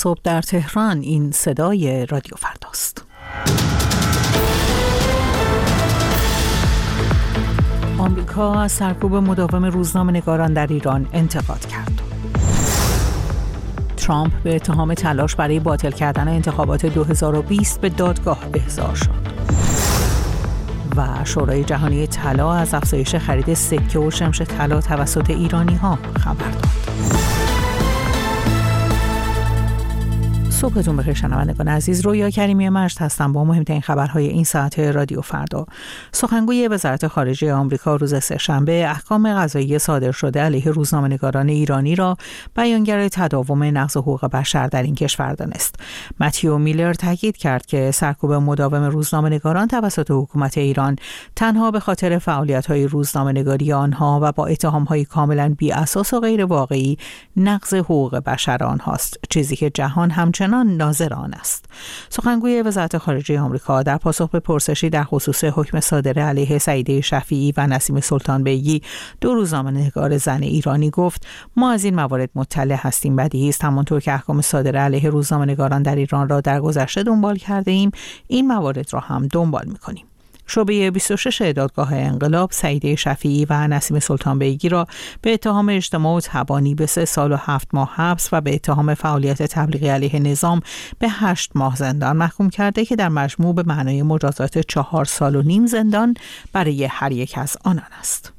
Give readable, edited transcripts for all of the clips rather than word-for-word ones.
صبح در تهران. این صدای رادیو فرداست. آمریکا از سرکوب مداوم روزنامه‌نگاران در ایران انتقاد کرد. ترامپ به اتهام تلاش برای باطل کردن انتخابات 2020 به دادگاه احضار شد. و شورای جهانی طلا از افزایش خرید سکه و شمش طلا توسط ایرانی‌ها خبر داد. صبحتون بخیر شنوندگان عزیز. رویا کریمی مجد هستم با مهمترین خبرهای این ساعت رادیو فردا. سخنگوی وزارت خارجه آمریکا روز سه‌شنبه احکام قضایی صادر شده علیه روزنامه‌نگاران ایرانی را بیانگر تداوم نقض حقوق بشر در این کشور دانست. متیو میلر تاکید کرد که سرکوب مداوم روزنامه‌نگاران توسط حکومت ایران تنها به خاطر فعالیت‌های روزنامه‌نگاری آنها و با اتهام‌های کاملاً بی‌اساس و غیر واقعی نقض حقوق بشر آنهاست، چیزی که جهان همچنان ناظر آن است. سخنگوی وزارت خارجه آمریکا در پاسخ به پرسشی در خصوص حکم صادر علیه سعیده شفیعی و نسیم سلطان بیگی، دو روزنامه‌نگار زن ایرانی، گفت ما از این موارد مطلع هستیم. بدیهی است همانطور که احکام صادر علیه روزنامه‌نگاران در ایران را در گذشته دنبال کرده ایم، این موارد را هم دنبال می‌کنیم. شعبه 26 دادگاه انقلاب سعیده شفیعی و نسیم سلطان بیگی را به اتهام اجتماع و تبانی به 3 سال و 7 ماه حبس و به اتهام فعالیت تبلیغی علیه نظام به 8 ماه زندان محکوم کرده که در مجموع به معنای مجازات 4 سال و نیم زندان برای هر یک از آنان است.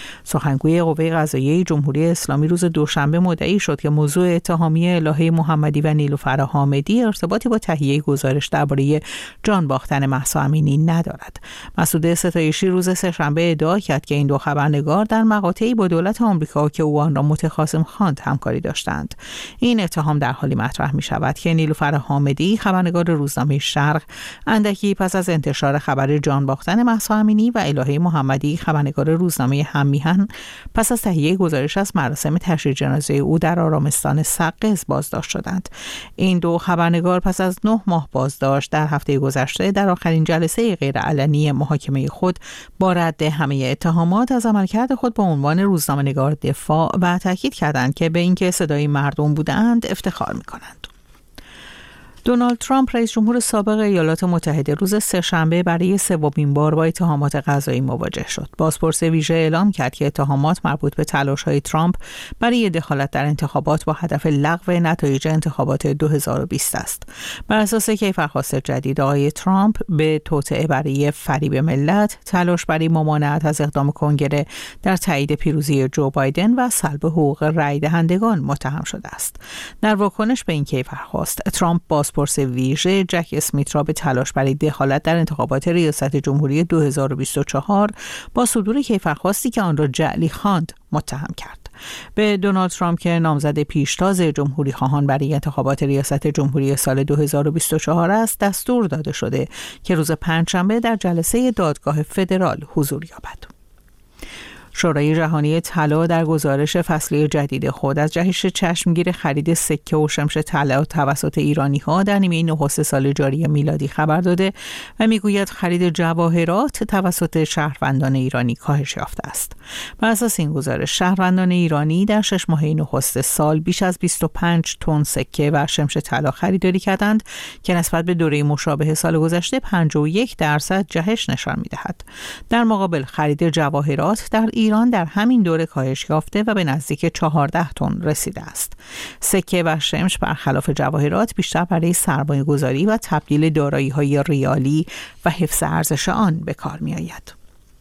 سخنگوی قوه قضاییه جمهوری اسلامی روز دوشنبه مدعی شد که موضوع اتهامی الهه محمدی و نیلوفر حامدی ارتباطی با تهیه گزارش درباره جان باختن مهسا امینی ندارد. مسعود ستایشی روز سه‌شنبه ادعا کرد که این دو خبرنگار در مقاطعی با دولت آمریکا که او آن را متخاصم خواند همکاری داشتند. این اتهام در حالی مطرح می شود که نیلوفر حامدی خبرنگار روزنامه شرق اندکی پس از انتشار خبر جان باختن مهسا امینی و الهه محمدی خبرنگار روزنامه میهن پس از تهیه گزارش از مراسم تشییع جنازه او در آرامستان سقز بازداشت شدند. این دو خبرنگار پس از 9 ماه بازداشت در هفته گذشته در آخرین جلسه غیرعلنی محاکمه خود با رد همه اتهامات از عملکرد خود به عنوان روزنامه‌نگار دفاع و تاکید کردند که به اینکه صدای مردم بودند افتخار می‌کنند. دونالد ترامپ رئیس جمهور سابق ایالات متحده روز سه‌شنبه برای سومین بار با اتهامات قضایی مواجه شد. بازپرس ویژه اعلام کرد که اتهامات مربوط به تلاش‌های ترامپ برای دخالت در انتخابات با هدف لغو نتایج انتخابات 2020 است. بر اساس کیفرخواست جدید، آقای ترامپ به توطئه برای فریب ملت، تلاش برای ممانعت از اقدام کنگره در تایید پیروزی جو بایدن و سلب حقوق رای دهندگان متهم شده است. در واکنش به این کیفرخواست، ترامپ بازپرس ویژه جک اسمیت را به تلاش برای دخالت در انتخابات ریاست جمهوری 2024 با صدور کیفرخواستی که آن را جعلی خواند متهم کرد. به دونالد ترامپ که نامزد پیشتاز جمهوری خواهان برای انتخابات ریاست جمهوری سال 2024 است، دستور داده شده که روز پنجشنبه در جلسه دادگاه فدرال حضور یابد. شورای جهانی طلا در گزارش فصلی جدید خود از جهش چشمگیر خرید سکه و شمش طلا توسط ایرانی‌ها در نیمه نخست سال جاری میلادی خبر داده و میگوید خرید جواهرات توسط شهروندان ایرانی کاهش یافته است. بر اساس این گزارش، شهروندان ایرانی در 6 ماه نخست سال بیش از 25 تن سکه و شمش طلا خریداری کردند که نسبت به دوره مشابه سال گذشته 51% جهش نشان می‌دهد. در مقابل خرید جواهرات در ایران در همین دوره کاهش یافته و به نزدیک 14 تن رسیده است. سکه و شمش برخلاف جواهرات بیشتر برای سرمایه‌گذاری و تبدیل دارایی‌های ریالی و حفظ ارزش آن به کار می‌آید.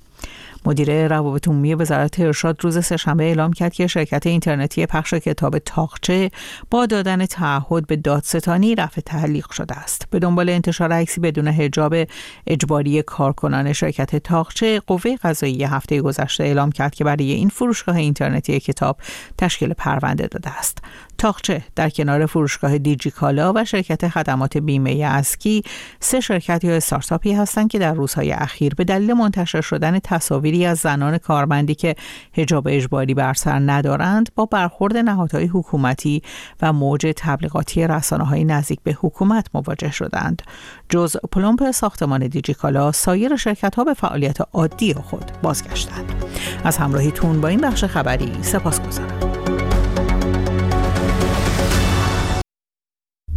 مدیر روابط عمومی وزارت ارشاد روز سه‌شنبه اعلام کرد که شرکت اینترنتی پخش کتاب طاقچه با دادن تعهد به دادستانی رفع تعلیق شده است. به دنبال انتشار عکسی بدون حجاب اجباری کارکنان شرکت طاقچه، قوه قضاییه هفته گذشته اعلام کرد که برای این فروشگاه اینترنتی کتاب تشکیل پرونده داده است. طاقچه در کنار فروشگاه دیجیکالا و شرکت خدمات بیمه اسکی 3 شرکت یا استارتاپی هستند که در روزهای اخیر به دلیل منتشر شدن تصاویری از زنان کارمندی که حجاب اجباری بر سر ندارند با برخورد نهادهای حکومتی و موج تبلیغاتی رسانه‌های نزدیک به حکومت مواجه شدند. جز پلمپ ساختمان دیجیکالا، سایر شرکت‌ها به فعالیت عادی خود بازگشتند. از همراهیتون با این بخش خبری سپاسگزارم.